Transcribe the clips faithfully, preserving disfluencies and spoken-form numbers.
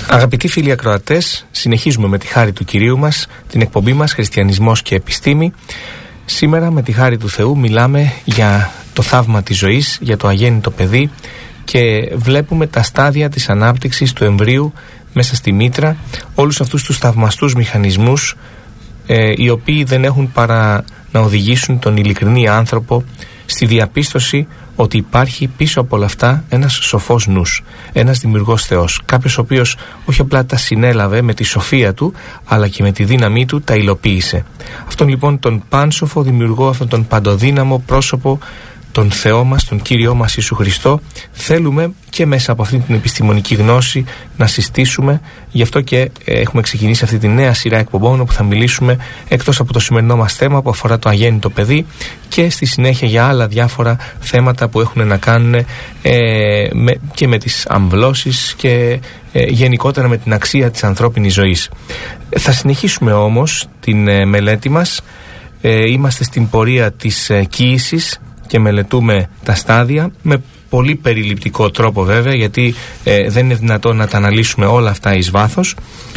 Αγαπητοί φίλοι ακροατές, συνεχίζουμε με τη χάρη του Κυρίου μας την εκπομπή μας Χριστιανισμός και Επιστήμη. Σήμερα με τη χάρη του Θεού μιλάμε για το θαύμα της ζωής, για το αγέννητο παιδί και βλέπουμε τα στάδια της ανάπτυξης του εμβρίου μέσα στη μήτρα, όλους αυτούς τους θαυμαστούς μηχανισμούς ε, οι οποίοι δεν έχουν παρά να οδηγήσουν τον ειλικρινή άνθρωπο στη διαπίστωση ότι υπάρχει πίσω από όλα αυτά ένας σοφός νους, ένας δημιουργός Θεός, κάποιος ο οποίος όχι απλά τα συνέλαβε με τη σοφία του, αλλά και με τη δύναμή του τα υλοποίησε. Αυτόν λοιπόν τον πάνσοφο δημιουργό, αυτόν τον παντοδύναμο πρόσωπο, τον Θεό μας, τον Κύριό μας Ιησού Χριστό, θέλουμε και μέσα από αυτή την επιστημονική γνώση να συστήσουμε. Γι' αυτό και έχουμε ξεκινήσει αυτή τη νέα σειρά εκπομπών όπου θα μιλήσουμε, εκτός από το σημερινό μας θέμα που αφορά το αγέννητο παιδί, και στη συνέχεια για άλλα διάφορα θέματα που έχουν να κάνουν ε, με, και με τις αμβλώσεις και ε, γενικότερα με την αξία της ανθρώπινης ζωής. Θα συνεχίσουμε όμως την ε, μελέτη μας. Ε, είμαστε στην πορεία της ε, κύησης και μελετούμε τα στάδια με πολύ περιληπτικό τρόπο βέβαια, γιατί ε, δεν είναι δυνατόν να τα αναλύσουμε όλα αυτά εις βάθος.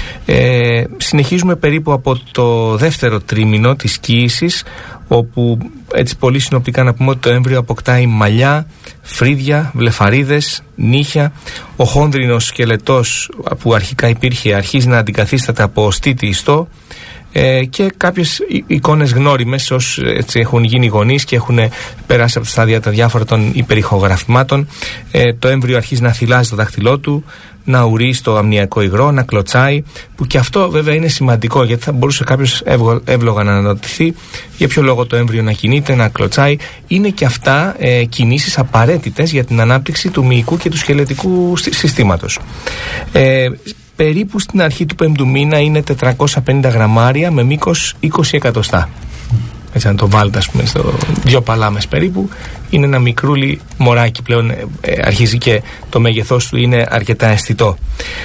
Ε, συνεχίζουμε περίπου από το δεύτερο τρίμηνο της κύησης, όπου έτσι πολύ συνοπτικά να πούμε ότι το έμβριο αποκτάει μαλλιά, φρύδια, βλεφαρίδες, νύχια. Ο χόνδρινος σκελετός που αρχικά υπήρχε αρχίζει να αντικαθίσταται από οστίτη ιστό. Ε, και κάποιες εικόνες γνώριμες ως έτσι έχουν γίνει γονείς και έχουν περάσει από τα στάδια τα διάφορα των υπερηχογραφημάτων. Ε, το έμβριο αρχίζει να θυλάζει το δάχτυλό του, να ουρεί στο αμνιακό υγρό, να κλωτσάει, που και αυτό βέβαια είναι σημαντικό, γιατί θα μπορούσε κάποιος εύλογα να αναρωτηθεί για ποιο λόγο το έμβριο να κινείται, να κλωτσάει. Είναι και αυτά ε, κινήσεις απαραίτητες για την ανάπτυξη του μυϊκού και του σκελετικού συστήματος. Ε, Περίπου στην αρχή του πέμπτου μήνα είναι τετρακόσια πενήντα γραμμάρια με μήκος είκοσι εκατοστά. Έτσι, αν το βάλετε, ας πούμε, στο δύο παλάμες περίπου, είναι ένα μικρούλι μωράκι πλέον. Ε, αρχίζει και το μέγεθός του είναι αρκετά αισθητό.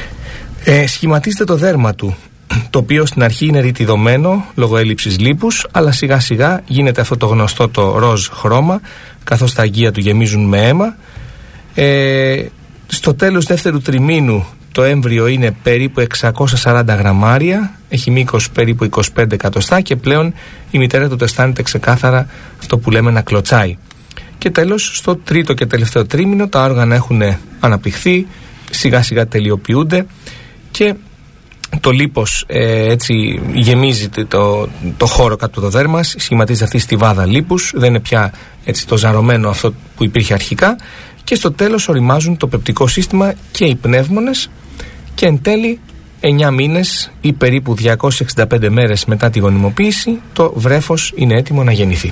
Ε, σχηματίζεται το δέρμα του, το οποίο στην αρχή είναι ρητιδωμένο λόγω έλλειψης λίπους, αλλά σιγά σιγά γίνεται αυτό το γνωστό το ροζ χρώμα, καθώς τα αγκία του γεμίζουν με αίμα. Ε, στο τέλος δεύτερου τριμήνου το έμβριο είναι περίπου εξακόσια σαράντα γραμμάρια, έχει μήκος περίπου είκοσι πέντε εκατοστά και πλέον η μητέρα του το αισθάνεται ξεκάθαρα αυτό που λέμε να κλωτσάει. Και τέλος, στο τρίτο και τελευταίο τρίμηνο τα όργανα έχουν αναπτυχθεί, σιγά σιγά τελειοποιούνται και το λίπος ε, έτσι γεμίζει το, το χώρο κάτω από το δέρμα, σχηματίζει αυτή η στιβάδα λίπους, δεν είναι πια έτσι το ζαρωμένο αυτό που υπήρχε αρχικά, και στο τέλος οριμάζουν το πεπτικό σύστημα και οι πνεύμονες, και εν τέλει εννιά μήνες ή περίπου διακόσιες εξήντα πέντε μέρες μετά τη γονιμοποίηση το βρέφος είναι έτοιμο να γεννηθεί.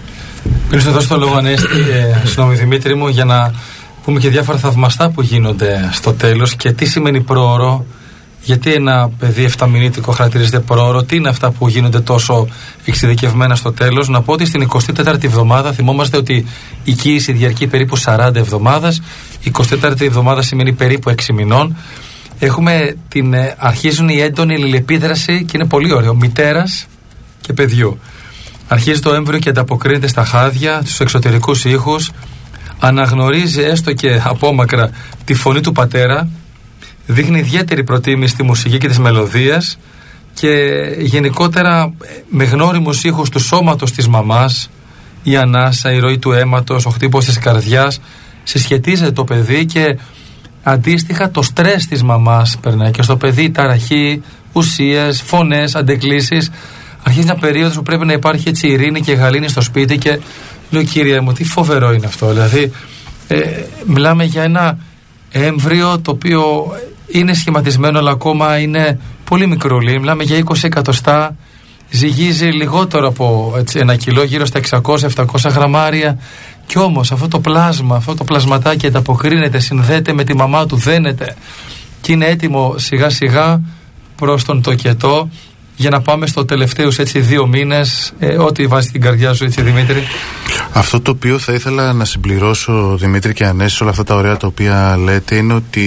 Πριν σου δώσω το λόγο, Ανέστη, ε, συγγνώμη Δημήτρη μου, για να πούμε και διάφορα θαυμαστά που γίνονται στο τέλος και τι σημαίνει πρόωρο, γιατί ένα παιδί εφταμηνήτικο χαρακτηρίζεται πρόωρο, τι είναι αυτά που γίνονται τόσο εξειδικευμένα στο τέλος. Να πω ότι στην εικοστή τέταρτη εβδομάδα, θυμόμαστε ότι η κύηση διαρκεί περίπου σαράντα εβδομάδες, η εικοστή τέταρτη εβδομάδα σημαίνει περίπου έξι μηνών. Έχουμε την, αρχίζουν η έντονη αλληλεπίδραση και είναι πολύ ωραίο, μητέρας και παιδιού. Αρχίζει το έμβριο και ανταποκρίνεται στα χάδια, στους εξωτερικούς ήχους, αναγνωρίζει έστω και απόμακρα τη φωνή του πατέρα, δείχνει ιδιαίτερη προτίμηση στη μουσική και της μελωδίας και γενικότερα με γνώριμους ήχους του σώματος της μαμάς, η ανάσα, η ροή του αίματος, ο χτύπος της καρδιάς, συσχετίζεται το παιδί και αντίστοιχα το στρες της μαμάς περνάει και στο παιδί ταραχή, ουσίες, φωνές, αντεκλήσεις. Αρχίζει μια περίοδος που πρέπει να υπάρχει έτσι ειρήνη και γαλήνη στο σπίτι και λέω, κύριε μου, τι φοβερό είναι αυτό. Δηλαδή ε, μιλάμε για ένα έμβριο το οποίο είναι σχηματισμένο αλλά ακόμα είναι πολύ μικρούλι. Μιλάμε για είκοσι εκατοστά, ζυγίζει λιγότερο από έτσι, ένα κιλό, γύρω στα εξακόσια επτακόσια γραμμάρια. Κι όμως αυτό το πλάσμα, αυτό το πλασματάκι ανταποκρίνεται, συνδέεται με τη μαμά του, δένεται και είναι έτοιμο σιγά σιγά προς τον τοκετό για να πάμε στο τελευταίους έτσι δύο μήνες, ε, ό,τι βάζει στην καρδιά σου, έτσι Δημήτρη. Αυτό το οποίο θα ήθελα να συμπληρώσω, Δημήτρη και Ανέση, όλα αυτά τα ωραία τα οποία λέτε, είναι ότι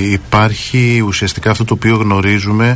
υπάρχει ουσιαστικά αυτό το οποίο γνωρίζουμε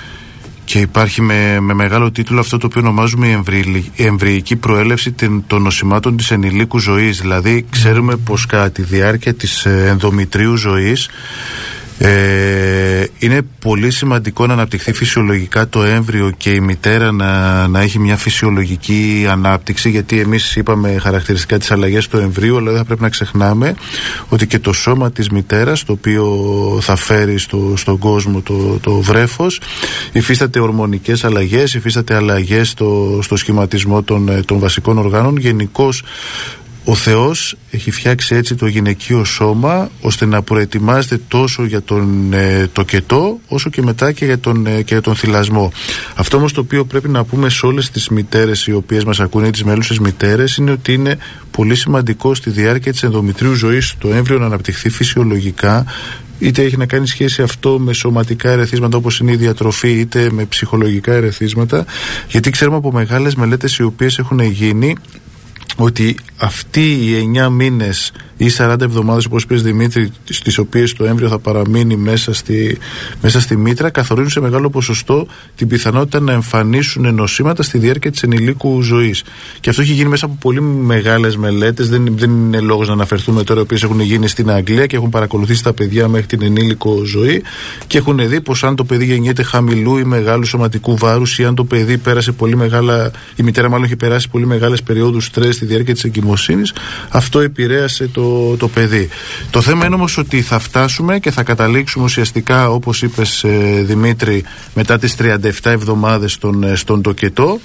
και υπάρχει με, με μεγάλο τίτλο αυτό το οποίο ονομάζουμε η, εμβρυ, η εμβρυϊκή προέλευση των νοσημάτων της ενηλίκου ζωής. Δηλαδή ξέρουμε πως κατά τη διάρκεια της ενδομητρίου ζωής Ε, είναι πολύ σημαντικό να αναπτυχθεί φυσιολογικά το έμβριο και η μητέρα να, να έχει μια φυσιολογική ανάπτυξη, γιατί εμείς είπαμε χαρακτηριστικά τις αλλαγές του εμβρίου, αλλά δεν θα πρέπει να ξεχνάμε ότι και το σώμα της μητέρας, το οποίο θα φέρει στο, στον κόσμο το, το βρέφος, υφίσταται ορμονικές αλλαγές, υφίσταται αλλαγές στο, στο σχηματισμό των, των βασικών οργάνων. Γενικώς ο Θεός έχει φτιάξει έτσι το γυναικείο σώμα ώστε να προετοιμάζεται τόσο για τον ε, τοκετό όσο και μετά και για τον, ε, και για τον θυλασμό. Αυτό όμως το οποίο πρέπει να πούμε σε όλες τις μητέρες οι οποίες μας ακούνε, τις μέλουσες μητέρες, είναι ότι είναι πολύ σημαντικό στη διάρκεια της ενδομητρίου ζωής το έμβριο να αναπτυχθεί φυσιολογικά, είτε έχει να κάνει σχέση αυτό με σωματικά ερεθίσματα όπως είναι η διατροφή, είτε με ψυχολογικά ερεθίσματα, γιατί ξέρουμε από μεγάλες μελέτες οι οποίες έχουν γίνει ότι αυτοί οι εννιά μήνες ή σαράντα εβδομάδες, όπως είπες Δημήτρη, στις οποίες το έμβριο θα παραμείνει μέσα στη, μέσα στη μήτρα, καθορίζουν σε μεγάλο ποσοστό την πιθανότητα να εμφανίσουν νοσήματα στη διάρκεια της ενηλίκου ζωής. Και αυτό έχει γίνει μέσα από πολύ μεγάλες μελέτες. Δεν, δεν είναι λόγος να αναφερθούμε τώρα, οι οποίες έχουν γίνει στην Αγγλία και έχουν παρακολουθήσει τα παιδιά μέχρι την ενήλικο ζωή και έχουν δει πως αν το παιδί γεννιέται χαμηλού ή μεγάλου σωματικού βάρους, ή αν το παιδί πέρασε πολύ μεγάλα, η μητέρα μάλλον έχει περάσει πολύ μεγάλες περιόδους στρες στη διάρκεια της εγκυμοσύνης, αυτό επηρέασε το Το, το παιδί. Το θέμα είναι όμως ότι θα φτάσουμε και θα καταλήξουμε ουσιαστικά, όπως είπες ε, Δημήτρη, μετά τις τριάντα επτά εβδομάδες στον, ε, στον τοκετό.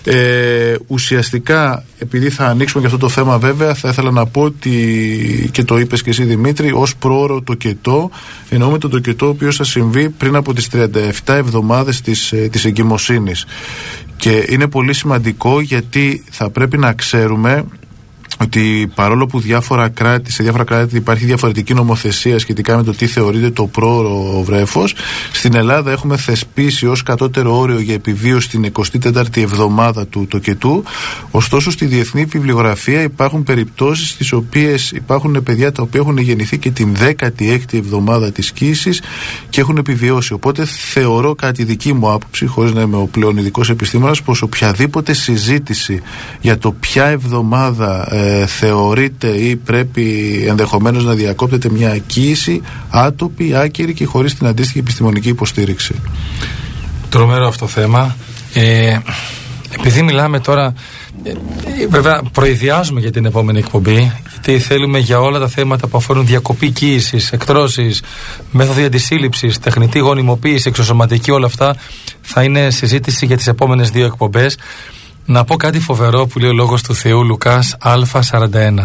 Ε, ουσιαστικά, επειδή θα ανοίξουμε και αυτό το θέμα βέβαια, θα ήθελα να πω ότι, και το είπες και εσύ Δημήτρη, ως πρόωρο τοκετό εννοούμε το τοκετό ο οποίος θα συμβεί πριν από τις τριάντα επτά εβδομάδες της, ε, της εγκυμοσύνης. Και είναι πολύ σημαντικό γιατί θα πρέπει να ξέρουμε ότι παρόλο που διάφορα κράτη, σε διάφορα κράτη υπάρχει διαφορετική νομοθεσία σχετικά με το τι θεωρείται το πρόωρο βρέφος, στην Ελλάδα έχουμε θεσπίσει ως κατώτερο όριο για επιβίωση την εικοστή τέταρτη εβδομάδα του τοκετού. Ωστόσο στη διεθνή βιβλιογραφία υπάρχουν περιπτώσεις στις οποίες υπάρχουν παιδιά τα οποία έχουν γεννηθεί και την δέκατη έκτη εβδομάδα της κύησης και έχουν επιβιώσει. Οπότε θεωρώ, κατά τη δική μου άποψη, χωρίς να είμαι ο πλέον ειδικός επιστήμονας, πως οποιαδήποτε συζήτηση για το ποια εβδομάδα ε, θεωρείται ή πρέπει ενδεχομένως να διακόπτεται μια κύηση άτοπη, άκυρη και χωρίς την αντίστοιχη επιστημονική υποστήριξη. Τρομερό αυτό το θέμα. Ε, επειδή μιλάμε τώρα, ε, βέβαια προειδιάζουμε για την επόμενη εκπομπή, γιατί θέλουμε για όλα τα θέματα που αφορούν διακοπή κύησης, εκτρώσεις, μέθοδοι αντισύλληψης, τεχνητή γονιμοποίηση, εξωσωματική, όλα αυτά θα είναι συζήτηση για τις επόμενες δύο εκπομπές. Να πω κάτι φοβερό που λέει ο Λόγος του Θεού, Λουκάς Α σαράντα ένα.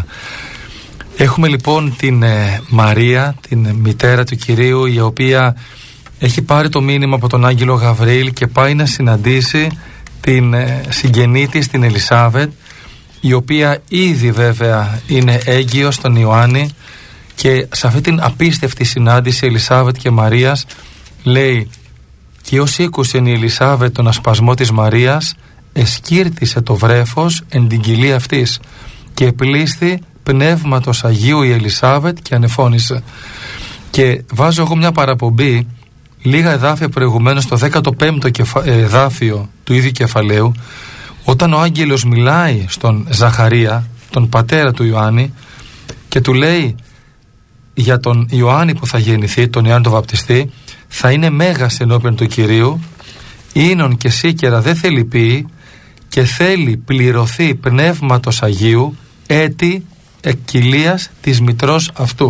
Έχουμε λοιπόν την ε, Μαρία, την μητέρα του Κυρίου, η οποία έχει πάρει το μήνυμα από τον Άγγελο Γαβριήλ και πάει να συναντήσει την ε, συγγενή της, την Ελισάβετ, η οποία ήδη βέβαια είναι έγκυος στον Ιωάννη, και σε αυτή την απίστευτη συνάντηση Ελισάβετ και Μαρίας λέει: «Και ως ήκουσε η Ελισάβετ τον ασπασμό της Μαρίας, εσκύρτησε το βρέφος εν την κοιλία αυτής και επλήσθη πνεύματος Αγίου η Ελισάβετ και ανεφώνησε». Και βάζω εγώ μια παραπομπή, λίγα εδάφια προηγουμένως, στο δέκατο πέμπτο εδάφιο του ίδιου κεφαλαίου, όταν ο άγγελος μιλάει στον Ζαχαρία, τον πατέρα του Ιωάννη, και του λέει για τον Ιωάννη που θα γεννηθεί, τον Ιωάννη τον Βαπτιστή, θα είναι μέγας ενώπιον του Κυρίου, ίνον και σίκερα δεν θέλει πει, και θέλει πληρωθεί πνεύματος Αγίου έτη εκκυλίας της μητρός αυτού.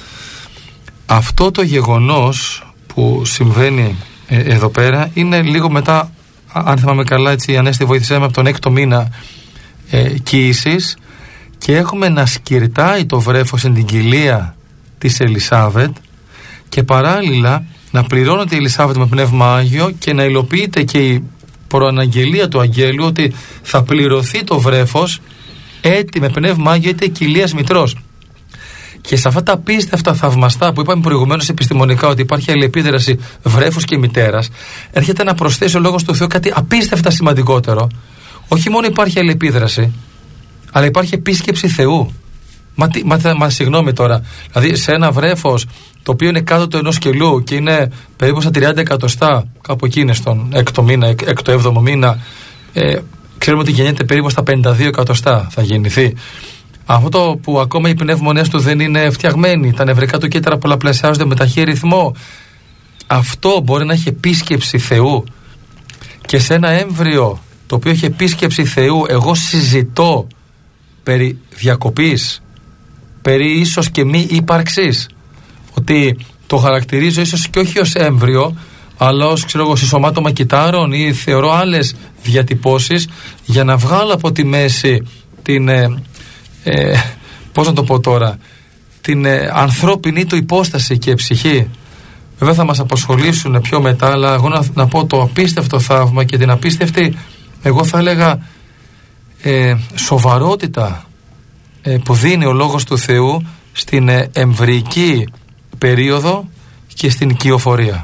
Αυτό το γεγονός που συμβαίνει ε, εδώ πέρα είναι λίγο μετά, αν θυμάμαι καλά, έτσι, Ανέστη βοήθησέ με, από τον έκτο μήνα ε, κύησης, και έχουμε να σκυρτάει το βρέφος εν την κοιλία της Ελισάβετ και παράλληλα να πληρώνεται η Ελισάβετ με πνεύμα Άγιο και να υλοποιείται και η προαναγγελία του Αγγέλου ότι θα πληρωθεί το βρέφος έτη με πνεύμα Άγιο είτε κοιλίας μητρός. Και σε αυτά τα απίστευτα θαυμαστά που είπαμε προηγουμένως επιστημονικά, ότι υπάρχει αλληλεπίδραση βρέφους και μητέρας, έρχεται να προσθέσει ο Λόγος του Θεού κάτι απίστευτα σημαντικότερο. Όχι μόνο υπάρχει αλληλεπίδραση, αλλά υπάρχει επίσκεψη Θεού. Μα, μα, μα συγγνώμη τώρα, δηλαδή σε ένα βρέφος το οποίο είναι κάτω του ενός κιλού και είναι περίπου στα τριάντα εκατοστά, κάπου εκεί είναι στον έκτο μήνα, έκτο έβδομο μήνα, ε, ξέρουμε ότι γεννιέται περίπου στα πενήντα δύο εκατοστά, θα γεννηθεί. Αυτό που ακόμα οι πνεύμονές του δεν είναι φτιαγμένοι, τα νευρικά του κύτταρα πολλαπλασιάζονται με ταχύ ρυθμό, αυτό μπορεί να έχει επίσκεψη Θεού. Και σε ένα έμβριο το οποίο έχει επίσκεψη Θεού, εγώ συζητώ περί διακοπής, περί ίσως και μη ύπαρξης, ότι το χαρακτηρίζω ίσως και όχι ως έμβριο, αλλά ως, ξέρω εγώ, συσσωμάτωμα κυτάρων, ή θεωρώ άλλες διατυπώσεις για να βγάλω από τη μέση την ε, ε, πώς να το πω τώρα, την ε, ανθρώπινη του υπόσταση και ψυχή. Βέβαια θα μας απασχολήσουν πιο μετά, αλλά εγώ να, να πω το απίστευτο θαύμα και την απίστευτη, εγώ θα έλεγα, ε, σοβαρότητα ε, που δίνει ο Λόγος του Θεού στην ε, εμβρυϊκή περίοδο και στην οικειοφορία.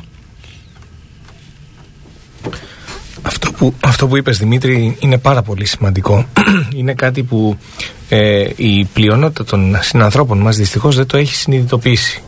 Αυτό που, αυτό που είπες, Δημήτρη, είναι πάρα πολύ σημαντικό. Είναι κάτι που ε, η πλειονότητα των συνανθρώπων μας δυστυχώς δεν το έχει συνειδητοποιήσει.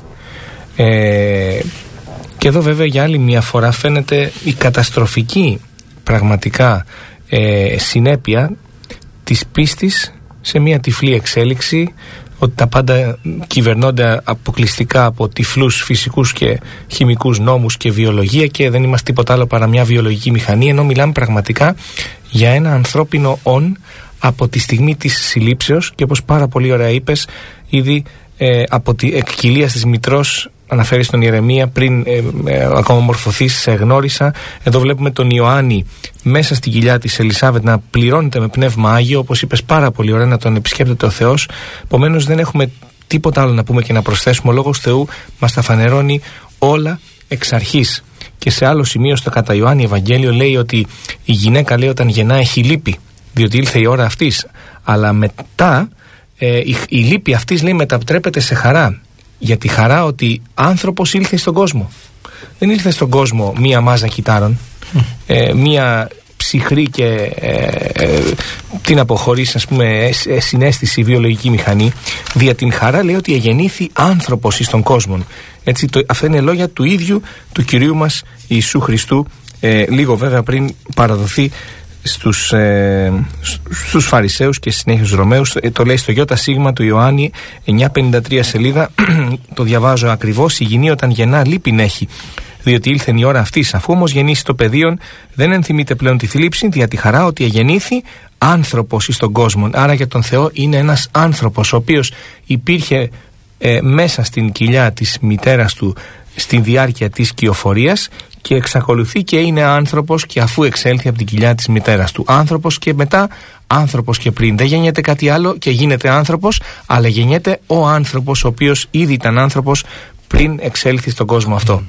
Ε, και εδώ βέβαια για άλλη μια φορά φαίνεται η καταστροφική πραγματικά ε, συνέπεια της πίστης σε μια τυφλή εξέλιξη, ότι τα πάντα κυβερνώνται αποκλειστικά από τυφλούς φυσικούς και χημικούς νόμους και βιολογία και δεν είμαστε τίποτα άλλο παρά μια βιολογική μηχανή, ενώ μιλάμε πραγματικά για ένα ανθρώπινο όν από τη στιγμή της συλλήψεως και, όπως πάρα πολύ ωραία είπες, ήδη ε, από τη εκκυλία της μητρός, αναφέρει στον Ιερεμία, πριν ε, ε, ακόμα μορφωθείς σε γνώρισα. Εδώ βλέπουμε τον Ιωάννη μέσα στην κοιλιά της Ελισάβετ να πληρώνεται με πνεύμα Άγιο, όπως είπες πάρα πολύ ωραία, να τον επισκέπτεται ο Θεός. Επομένως δεν έχουμε τίποτα άλλο να πούμε και να προσθέσουμε. Ο Λόγος Θεού μας τα φανερώνει όλα εξ αρχής. Και σε άλλο σημείο στο κατά Ιωάννη Ευαγγέλιο λέει ότι η γυναίκα, λέει, όταν γεννά έχει λύπη, διότι ήλθε η ώρα αυτής. Αλλά μετά ε, η, η λύπη αυτής, λέει, μετατρέπεται σε χαρά. Για τη χαρά ότι άνθρωπος ήλθε στον κόσμο. Δεν ήλθε στον κόσμο μία μάζα κυτάρων, mm. ε, μία ψυχρή και ε, ε, την αποχωρήσει, ας πούμε, ε, συναίσθηση βιολογική μηχανή. Δια την χαρά, λέει, ότι εγεννήθη άνθρωπος εις τον κόσμο. Έτσι, το, αυτά είναι λόγια του ίδιου του Κυρίου μας Ιησού Χριστού, ε, λίγο βέβαια πριν παραδοθεί στους, ε, στους Φαρισαίους και συνέχεια στους Ρωμαίους. Ε, το λέει στο Ιώτα Σίγμα του Ιωάννη, εννιακόσια πενήντα τρία σελίδα. Το διαβάζω ακριβώς. Η γυνή όταν γεννά λύπην έχει, διότι ήλθεν η ώρα αυτής. Αφού όμως γεννήσει το παιδίον, δεν ενθυμείται πλέον τη θλίψη, δια τη χαρά ότι εγεννήθη άνθρωπος εις τον κόσμο. Άρα για τον Θεό είναι ένας άνθρωπος, ο οποίος υπήρχε ε, μέσα στην κοιλιά της μητέρας του στη διάρκεια της κυοφορίας και εξακολουθεί και είναι άνθρωπος και αφού εξέλθει από την κοιλιά της μητέρας του. Άνθρωπος και μετά, άνθρωπος και πριν. Δεν γεννιέται κάτι άλλο και γίνεται άνθρωπος, αλλά γεννιέται ο άνθρωπος ο οποίος ήδη ήταν άνθρωπος πριν εξέλθει στον κόσμο αυτό.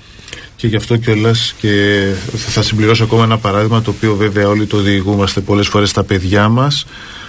Και γι' αυτό κιόλας και θα συμπληρώσω ακόμα ένα παράδειγμα, το οποίο βέβαια όλοι το διηγούμαστε πολλές φορές στα παιδιά μας.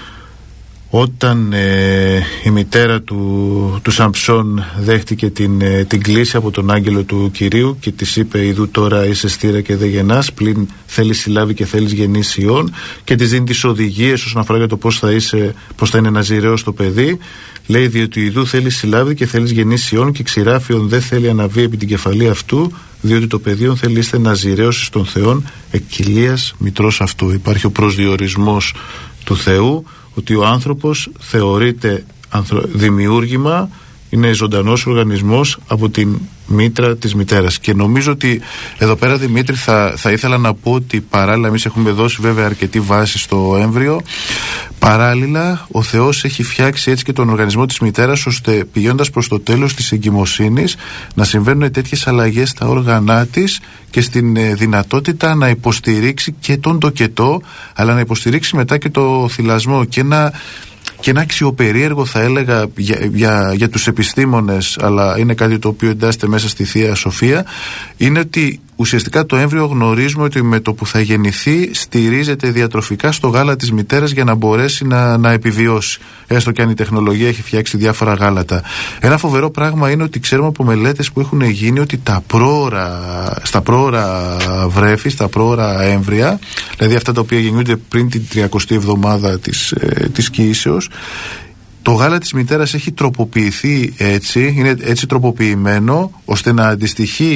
Όταν ε, η μητέρα του, του Σαμψόν δέχτηκε την, ε, την κλήση από τον άγγελο του Κυρίου και της είπε, «Ιδού τώρα είσαι στήρα και δεν γεννάς, πλην θέλεις συλλάβει και θέλεις γεννήσει ιών», και της δίνει τις οδηγίες όσον αφορά για το πώς θα, είσαι, πώς θα είναι ναζιραίος το παιδί. Λέει, «Διότι ιδού θέλεις συλλάβει και θέλεις γεννήσει ιών και ξηράφιον δεν θέλει αναβεί επί την κεφαλή αυτού, διότι το παιδίον θέλει είστε ναζιραίος εις των Θεών εκ κοιλίας μητρός αυτού». Υπάρχει ο προσδιορισμός του Θεού, ότι ο άνθρωπος θεωρείται δημιούργημα, είναι ζωντανός οργανισμός από την μήτρα της μητέρας. Και νομίζω ότι εδώ πέρα, Δημήτρη, θα, θα ήθελα να πω ότι παράλληλα, εμείς έχουμε δώσει βέβαια αρκετή βάση στο έμβριο, παράλληλα ο Θεός έχει φτιάξει έτσι και τον οργανισμό της μητέρας, ώστε πηγαίνοντας προς το τέλος της εγκυμοσύνης να συμβαίνουν τέτοιες αλλαγές στα όργανά της και στην ε, δυνατότητα να υποστηρίξει και τον τοκετό, αλλά να υποστηρίξει μετά και το θυλασμό. Και να Και ένα αξιοπερίεργο, θα έλεγα, για, για, για τους επιστήμονες, αλλά είναι κάτι το οποίο εντάσσεται μέσα στη Θεία Σοφία, είναι ότι ουσιαστικά το έμβριο γνωρίζουμε ότι με το που θα γεννηθεί στηρίζεται διατροφικά στο γάλα της μητέρας για να μπορέσει να, να επιβιώσει. Έστω και αν η τεχνολογία έχει φτιάξει διάφορα γάλατα. Ένα φοβερό πράγμα είναι ότι ξέρουμε από μελέτες που έχουν γίνει ότι τα πρόωρα, στα πρόωρα βρέφη, στα πρόωρα έμβρια, δηλαδή αυτά τα οποία γεννιούνται πριν την τριακοστή εβδομάδα της, ε, της κύησεως, το γάλα της μητέρας έχει τροποποιηθεί έτσι, είναι έτσι τροποποιημένο ώστε να αντιστοιχεί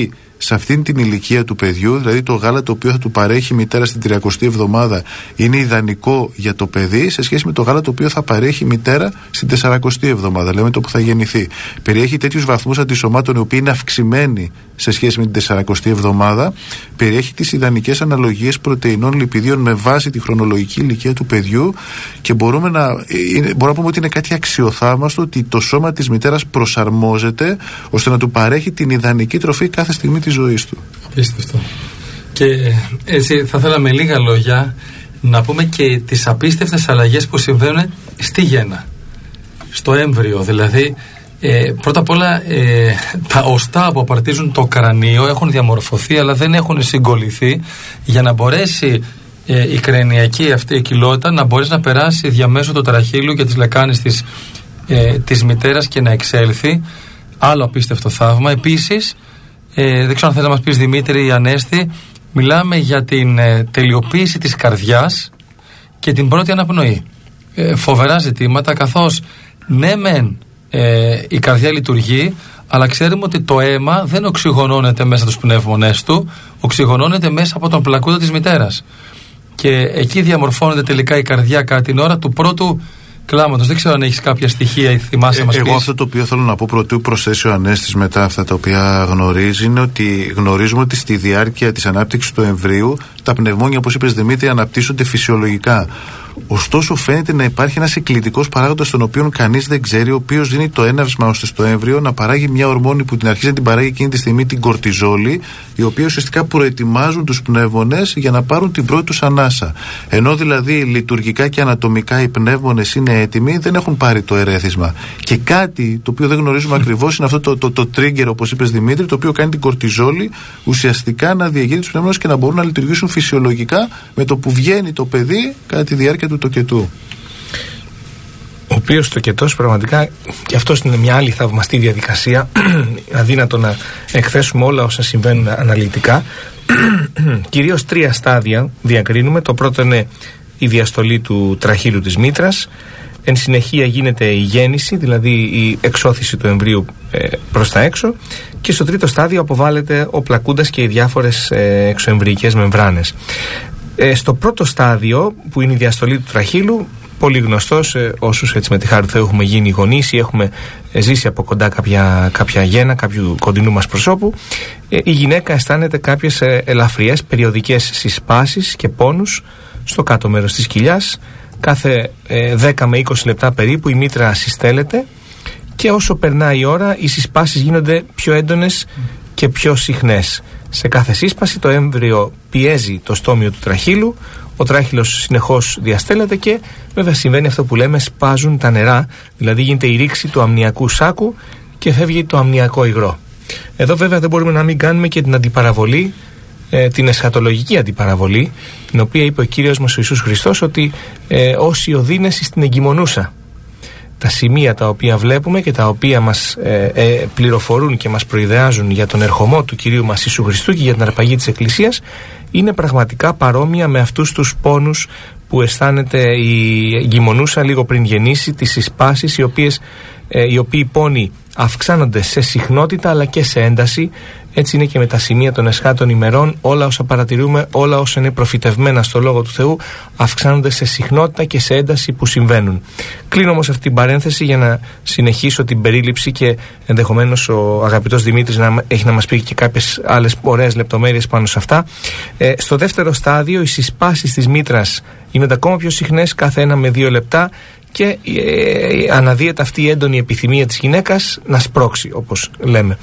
σε αυτήν την ηλικία του παιδιού, δηλαδή το γάλα το οποίο θα του παρέχει η μητέρα στην τριακοστή εβδομάδα είναι ιδανικό για το παιδί σε σχέση με το γάλα το οποίο θα παρέχει η μητέρα στην τεσσαρακοστή εβδομάδα, λέμε το που θα γεννηθεί. Περιέχει τέτοιους βαθμούς αντισωμάτων οι οποίοι είναι αυξημένοι σε σχέση με την τεσσαρακοστή εβδομάδα. Περιέχει τις ιδανικές αναλογίες πρωτεϊνών λιπιδίων με βάση τη χρονολογική ηλικία του παιδιού και μπορούμε να, είναι, μπορούμε να πούμε ότι είναι κάτι αξιοθαύμαστο ότι το σώμα της μητέρας προσαρμόζεται ώστε να του παρέχει την ιδανική τροφή κάθε στιγμή της ζωής του. Απίστευτο. Και έτσι θα θέλαμε λίγα λόγια να πούμε και τις απίστευτες αλλαγές που συμβαίνουν στη γέννα, στο έμβριο. Δηλαδή ε, πρώτα απ' όλα ε, τα οστά που απαρτίζουν το κρανίο έχουν διαμορφωθεί αλλά δεν έχουν συγκολληθεί για να μπορέσει ε, η κρανιακή αυτή η κοιλότητα να μπορέσει να περάσει διαμέσου του τραχύλου και της λεκάνης της, ε, της μητέρας και να εξέλθει. Άλλο απίστευτο θαύμα. Επίσης ε, δεν ξέρω αν θέλει να μας πεις, Δημήτρη ή Ανέστη, μιλάμε για την ε, τελειοποίηση της καρδιάς και την πρώτη αναπνοή. Ε, φοβερά ζητήματα, καθώς ναι μεν ε, η καρδιά λειτουργεί, αλλά ξέρουμε ότι το αίμα δεν οξυγονώνεται μέσα από τους πνεύμονές του, οξυγονώνεται μέσα από τον πλακούδα της μητέρας. Και εκεί διαμορφώνεται τελικά η καρδιά κατά την ώρα του πρώτου κλάματος. Δεν ξέρω αν έχεις κάποια στοιχεία ή θυμάσαι να μας πεις. Εγώ αυτό το οποίο θέλω να πω πρωτού προσθέσει ο Ανέστης μετά αυτά τα οποία γνωρίζει είναι ότι γνωρίζουμε ότι στη διάρκεια της ανάπτυξης του εμβρίου τα πνευμόνια, όπως είπες Δημήτρη, αναπτύσσονται φυσιολογικά. Ωστόσο, φαίνεται να υπάρχει ένας εκκλητικός παράγοντας τον οποίο κανείς δεν ξέρει, ο οποίος δίνει το έναυσμα ώστε στο έμβριο να παράγει μια ορμόνη που την αρχίζει να την παράγει εκείνη τη στιγμή, την κορτιζόλη, η οποία ουσιαστικά προετοιμάζουν τους πνεύμονες για να πάρουν την πρώτη τους ανάσα. Ενώ δηλαδή λειτουργικά και ανατομικά οι πνεύμονες είναι έτοιμοι, δεν έχουν πάρει το ερέθισμα. Και κάτι το οποίο δεν γνωρίζουμε ακριβώς είναι αυτό το, το, το, το trigger, όπως είπες Δημήτρη, το οποίο κάνει την κορτιζόλη ουσιαστικά να διαγείρει τους πνεύμονες και να μπορούν να λειτουργήσουν φυσιολογικά με το που βγαίνει το παιδί κατά τη διάρκεια του τοκετού. Ο οποίος τοκετός πραγματικά και αυτός είναι μια άλλη θαυμαστή διαδικασία, αδύνατο να εκθέσουμε όλα όσα συμβαίνουν αναλυτικά. Κυρίως τρία στάδια διακρίνουμε. Το πρώτο είναι η διαστολή του τραχύλου της μήτρας. Εν συνεχεία γίνεται η γέννηση, δηλαδή η εξώθηση του εμβρίου ε, προς τα έξω, και στο τρίτο στάδιο αποβάλλεται ο πλακούντας και οι διάφορες ε, εξωεμβρυϊκές μεμβράνες. Ε, στο πρώτο στάδιο, που είναι η διαστολή του τραχύλου, πολύ γνωστός, ε, όσους έτσι με τη χάρη του Θεού έχουμε γίνει γονείς ή έχουμε ε, ζήσει από κοντά κάποια, κάποια γέννα, κάποιου κοντινού μας προσώπου, ε, η γυναίκα αισθάνεται κάποιες ε, ελαφριές περιοδικές συσπάσεις και πόνους στο κάτω μέρος της κοιλιάς. Κάθε ε, δέκα με είκοσι λεπτά περίπου η μήτρα συστέλλεται και όσο περνάει η ώρα οι συσπάσεις γίνονται πιο έντονες και πιο συχνές. Σε κάθε σύσπαση το έμβριο πιέζει το στόμιο του τραχύλου, ο τράχυλος συνεχώς διαστέλλεται και βέβαια συμβαίνει αυτό που λέμε σπάζουν τα νερά, δηλαδή γίνεται η ρήξη του αμνιακού σάκου και φεύγει το αμνιακό υγρό. Εδώ βέβαια δεν μπορούμε να μην κάνουμε και την αντιπαραβολή, ε, την εσχατολογική αντιπαραβολή, την οποία είπε ο Κύριος μας ο Ιησούς Χριστός ότι ε, όσοι οδύνεσαι στην εγκυμονούσα. Τα σημεία τα οποία βλέπουμε και τα οποία μας ε, ε, πληροφορούν και μας προειδεάζουν για τον ερχομό του Κυρίου μας Ιησού Χριστού και για την αρπαγή της Εκκλησίας είναι πραγματικά παρόμοια με αυτούς τους πόνους που αισθάνεται η εγκυμονούσα λίγο πριν γεννήσει, τις συσπάσεις, οι οποίες ε, οι οποίοι πόνοι αυξάνονται σε συχνότητα αλλά και σε ένταση. Έτσι είναι και με τα σημεία των εσχάτων ημερών, όλα όσα παρατηρούμε, όλα όσα είναι προφητευμένα στο Λόγο του Θεού αυξάνονται σε συχνότητα και σε ένταση που συμβαίνουν. Κλείνω όμως αυτή την παρένθεση για να συνεχίσω την περίληψη και ενδεχομένως ο αγαπητός Δημήτρης να έχει να μας πει και κάποιες άλλες ωραίες λεπτομέρειες πάνω σε αυτά. Ε, στο δεύτερο στάδιο οι συσπάσεις της μήτρας γίνονται ακόμα πιο συχνές κάθε ένα με δύο λεπτά και ε, αναδύεται αυτή η έντονη επιθυμία της γυναίκας να σπρώξει, όπως λέμε.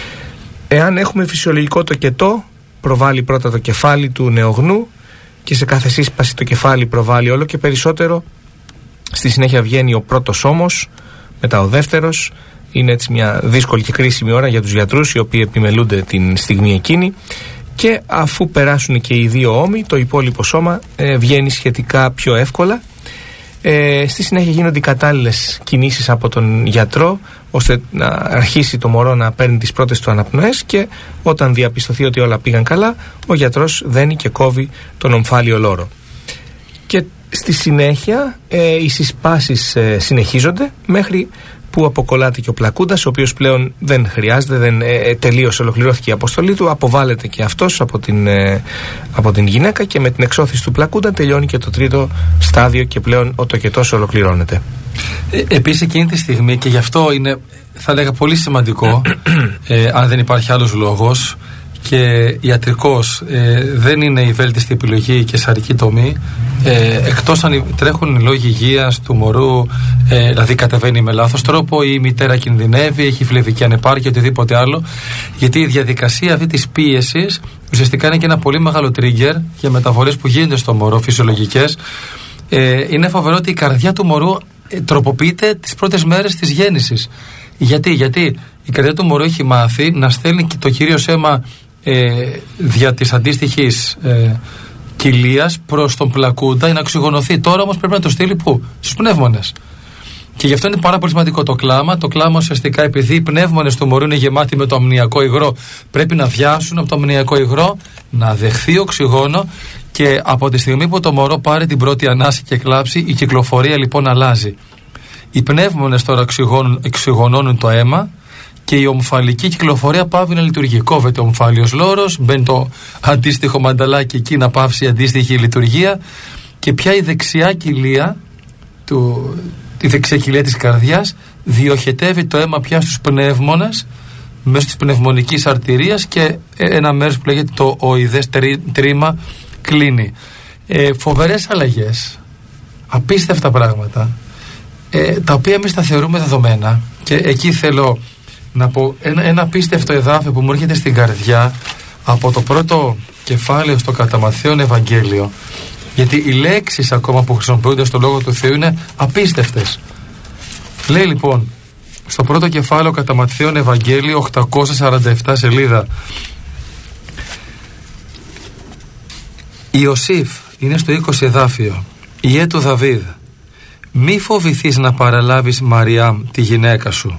Εάν έχουμε φυσιολογικό τοκετό, προβάλλει πρώτα το κεφάλι του νεογνού και σε κάθε σύσπαση το κεφάλι προβάλλει όλο και περισσότερο. Στη συνέχεια βγαίνει ο πρώτος ώμος, μετά ο δεύτερος. Είναι έτσι μια δύσκολη και κρίσιμη ώρα για τους γιατρούς οι οποίοι επιμελούνται την στιγμή εκείνη. Και αφού περάσουν και οι δύο ώμοι, το υπόλοιπο σώμα ε, βγαίνει σχετικά πιο εύκολα. Ε, στη συνέχεια γίνονται οι κατάλληλες κινήσεις από τον γιατρό ώστε να αρχίσει το μωρό να παίρνει τις πρώτες του αναπνοές και όταν διαπιστωθεί ότι όλα πήγαν καλά ο γιατρός δένει και κόβει τον ομφάλιο λόρο. Και στη συνέχεια ε, οι συσπάσεις ε, συνεχίζονται μέχρι που αποκολλάται και ο Πλακούντας, ο οποίος πλέον δεν χρειάζεται, δεν ε, τελείωσε, ολοκληρώθηκε η αποστολή του, αποβάλλεται και αυτός από την, ε, από την γυναίκα και με την εξώθηση του Πλακούντα τελειώνει και το τρίτο στάδιο και πλέον ο τοκετός ολοκληρώνεται. Ε, επίσης εκείνη τη στιγμή, και γι' αυτό είναι, θα λέγα, πολύ σημαντικό ε, αν δεν υπάρχει άλλος λόγος και ιατρικός ε, δεν είναι η βέλτιστη επιλογή η καισαρική τομή, ε, εκτός αν τρέχουν λόγοι υγείας του μωρού, ε, δηλαδή κατεβαίνει με λάθος τρόπο ή η μητέρα κινδυνεύει, έχει φλεβική ανεπάρκεια, οτιδήποτε άλλο, γιατί η διαδικασία αυτή της πίεσης ουσιαστικά είναι και ένα πολύ μεγάλο trigger για μεταβολές που γίνονται στο μωρό, φυσιολογικές. Ε, είναι φοβερό ότι η καρδιά του μωρού ε, τροποποιείται τις πρώτες μέρες της γέννησης. Γιατί, γιατί η καρδιά του μωρού έχει μάθει να στέλνει το κυρίως αίμα ε, δια της αντίστοιχης ε, κοιλίας προς τον Πλακούντα ή να οξυγονωθεί. Τώρα όμως πρέπει να το στείλει πού? Στους πνεύμονες. Και γι' αυτό είναι πάρα πολύ σημαντικό το κλάμα. Το κλάμα ουσιαστικά, επειδή οι πνεύμονες του μωρού είναι γεμάτοι με το αμνιακό υγρό, πρέπει να βιάσουν από το αμνιακό υγρό, να δεχθεί οξυγόνο, και από τη στιγμή που το μωρό πάρει την πρώτη ανάση και κλάψει, η κυκλοφορία λοιπόν αλλάζει. Οι πνεύμονες τώρα εξυγονώνουν το αίμα και η ομφαλική κυκλοφορία πάβει να λειτουργεί. Κόβεται ο ομφάλιος λόρος, μπαίνει το αντίστοιχο μανταλάκι εκεί να πάυσει η αντίστοιχη λειτουργία, και πια η δεξιά κοιλία, του, η δεξιά κοιλία της καρδιάς διοχετεύει το αίμα πια στους πνεύμονες μέσω της πνευμονικής αρτηρίας, και ένα μέρος που λέγεται το οειδές τρίμα κλείνει. Ε, φοβερές αλλαγές, απίστευτα πράγματα, ε, τα οποία εμείς τα θεωρούμε δεδομένα, και εκεί θέλω να πω ένα, ένα απίστευτο εδάφιο που μου έρχεται στην καρδιά από το πρώτο κεφάλαιο στο κατά Ματθαίον Ευαγγέλιο, γιατί οι λέξεις ακόμα που χρησιμοποιούνται στο Λόγο του Θεού είναι απίστευτες. Λέει λοιπόν στο πρώτο κεφάλαιο κατά Ματθαίον Ευαγγέλιο, οκτακόσια σαράντα επτά σελίδα, Ιωσήφ, είναι στο είκοσι εδάφιο, Ιε του Δαβίδ, μη φοβηθείς να παραλάβεις Μαριάμ τη γυναίκα σου,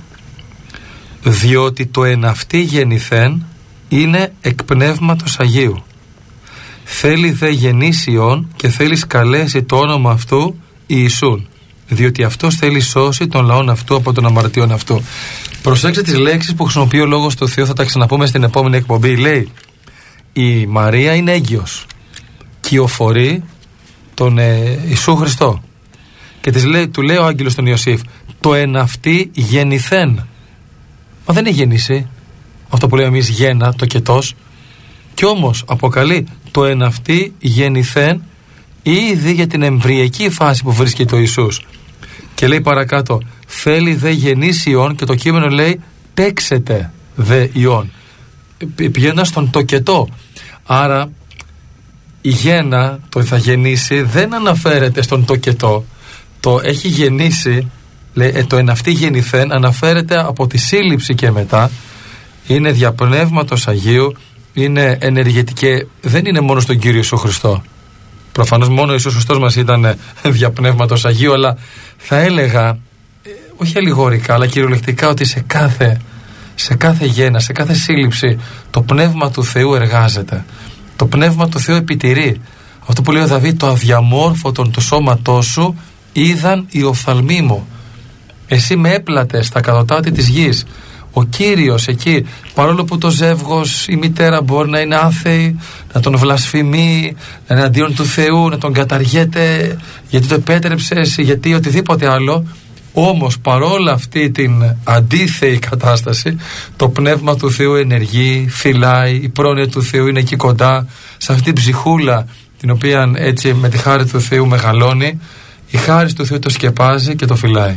διότι το εν αυτή γεννηθέν είναι εκ πνεύματος Αγίου. Θέλει δε γεννήσιον και θέλει καλέσει το όνομα αυτού Ιησούν, διότι αυτός θέλει σώσει τον λαόν αυτού από τον αμαρτιών αυτού. Προσέξτε τις λέξεις που χρησιμοποιεί ο Λόγος του Θεού, θα τα ξαναπούμε στην επόμενη εκπομπή. Λέει, η Μαρία είναι έγκυος, κυοφορεί τον ε, Ιησού Χριστό, και της λέει, του λέει ο άγγελος τον Ιωσήφ, το εν αυτή γεννηθέν. Μα δεν έχει γεννήσει αυτό που λέμε εμείς γένα, το κετός, και όμως αποκαλεί το εν αυτή γεννηθέν ήδη για την εμβρυϊκή φάση που βρίσκεται ο Ιησούς. Και λέει παρακάτω, θέλει δε γεννήσιον, και το κείμενο λέει τέξετε δε ιόν, πηγαίνοντας στον τοκετό. Άρα η γένα, το θα γεννήσει, δεν αναφέρεται στον τοκετό, το έχει γεννήσει, λέει, ε, το εν αυτή γεννηθέν αναφέρεται από τη σύλληψη και μετά, είναι δια πνεύματος Αγίου, είναι ενεργετική, δεν είναι μόνο στον Κύριο Ιησού Χριστό. Προφανώς μόνο ο Ιησούς Χριστός μας ήταν δια πνεύματος Αγίου, αλλά θα έλεγα, ε, όχι αλληγορικά, αλλά κυριολεκτικά, ότι σε κάθε, σε κάθε γένα, σε κάθε σύλληψη, το πνεύμα του Θεού εργάζεται. Το πνεύμα του Θεού επιτηρεί. Αυτό που λέει ο Δαβίδ, το αδιαμόρφωτον του σώματός σου είδαν οι οφθαλμοί μου. Εσύ με έπλατες στα κατωτάτη της γης. Ο Κύριος εκεί, παρόλο που το ζεύγος, η μητέρα μπορεί να είναι άθεη, να τον βλασφημεί, να είναι αντίον του Θεού, να τον καταργέται, γιατί το επέτρεψες, γιατί οτιδήποτε άλλο, όμως παρόλα αυτή την αντίθεη κατάσταση, το πνεύμα του Θεού ενεργεί, φυλάει, η πρόνοια του Θεού είναι εκεί κοντά, σε αυτή την ψυχούλα την οποία έτσι με τη χάρη του Θεού μεγαλώνει, η χάρη του Θεού το σκεπάζει και το φυλάει.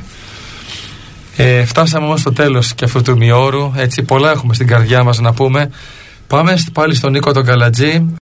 Ε, φτάσαμε όμως στο τέλος και αυτού του ημιώρου, έτσι πολλά έχουμε στην καρδιά μας να πούμε. Πάμε πάλι στον Νίκο τον Καλατζή.